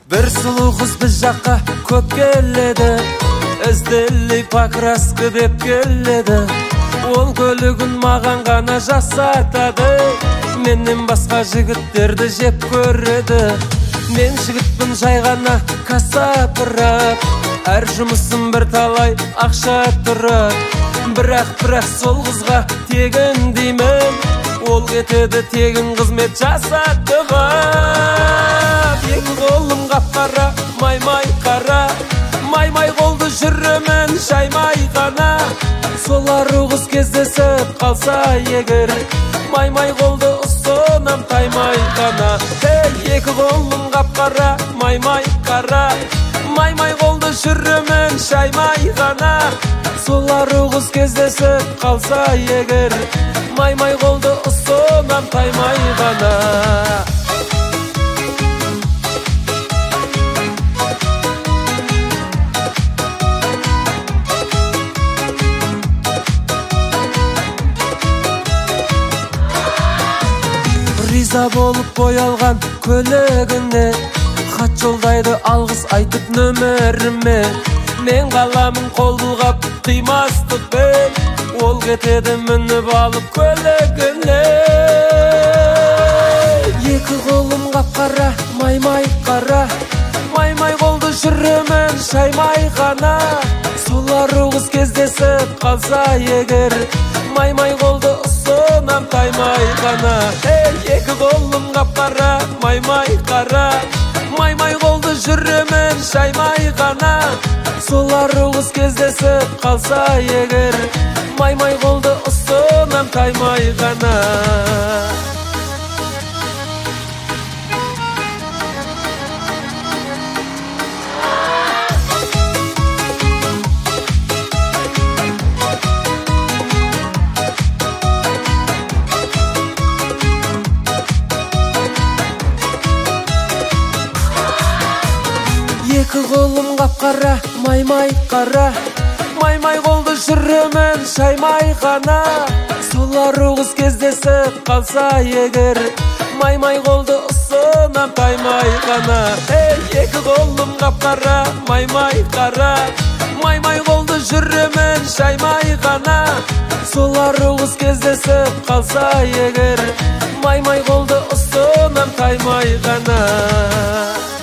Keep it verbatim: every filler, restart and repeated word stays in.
Bir sulu kız biz жаққа көп келеді, ізделей покраска деп келеді. Ол көлігін маған ғана жасатады, менен басқа жігіттерді жеп көреді. Мен жігітпін жай ғана кассапырап, әр жұмысым бір талай ақша тұрып. Бірақ бірақ сол қызға тегін деймін, ол кетеді тегін қызмет жасатуға. Екі қолым қап-қара, май-май қара, май-май қолды жүремін шаймай ғана. Солар қыз кездесіп қалса егер, май-май қолды ұсынам таймай ғана. Екі қолым қап-қара, май-май қара, май-май қолды жүремін шаймай ғана. Солар қыз кездесіп қалса егер, май-май қолды ұсынам таймай ғана. Риза болып боялған көлігіне, хат жолдайды алғыс айтып нөміріме. Мен қаламын қол бұлғап қимастықпен, ол кетеді мініп алып көлігіне. Екі қолым қап-қара, май-май қара, май-май қолды жүремін шаймай ғана. Солар қыз кездесіп қалса егер, май-май қолды ұсынам таймай ғана. Екі қолым қап-қара, май-май қара, май-май қолды жүремін шаймай ғана. Солар қыз кездесіп қалса егер, май-май қолды ұсынам таймай ғана. Екі қолым қап-қара, май-май қара, май-май қолды жүремін шаймай ғана. Солар қыз кездесіп қалса егер, май-май қолды ұсынам таймай ғана. Екі қолым қап-қара, май-май қара, май-май қолды жүремін шаймай ғана. Солар қыз кездесіп қалса егер, май-май қолды ұсынам таймай ғана.